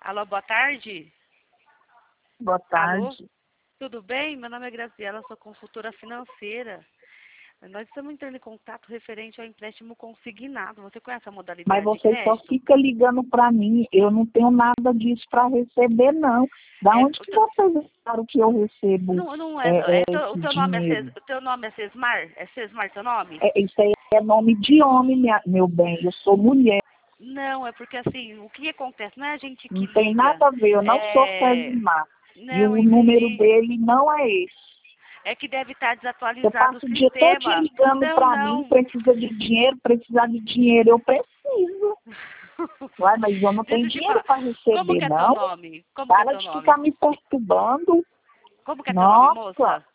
Alô, boa tarde. Boa Alô, tarde. tudo bem? Meu nome é Graciela, sou consultora financeira. Nós estamos entrando em contato referente ao empréstimo consignado. Você conhece a Mas modalidade de você só crédito? fica ligando para mim. Eu não tenho nada disso para receber, não. Da É, onde que vocês acharam que eu recebo não é, o esse teu nome é dinheiro? o teu nome é Sesmar? É Sesmar teu nome? Isso aí é nome de homem, meu bem. Eu sou mulher. Não, é porque assim, o que acontece? Não é a gente que Não tem liga. nada a ver. Eu não sou É... Césimar. E Não, o número entendi. dele não é esse. É que deve estar Você desatualizado o passa o dia todo sistema. ligando Não, para mim, não. precisa de dinheiro, precisar de dinheiro. Eu preciso. Uai, mas eu não tenho Deixa eu te dinheiro falar. para Como receber, que é teu não. nome? Como que é Para teu de ficar nome? me perturbando. Como que é teu nome, Nossa, moça?